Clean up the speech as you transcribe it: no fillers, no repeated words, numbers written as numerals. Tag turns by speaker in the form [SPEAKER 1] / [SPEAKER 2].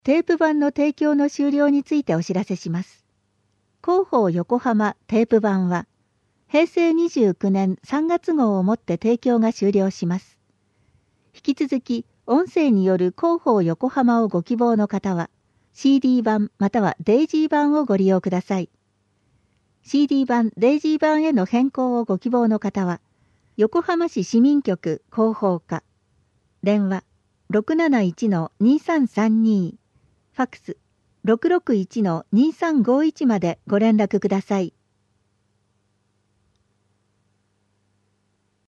[SPEAKER 1] テープ版の提供の終了についてお知らせします。広報横浜テープ版は、平成29年3月号をもって提供が終了します。引き続き、音声による広報横浜をご希望の方は、CD 版またはデイジー版をご利用ください。CD 版、デイジー版への変更をご希望の方は、横浜市市民局広報課、電話 671-2332、ファックス 661-2351 までご連絡ください。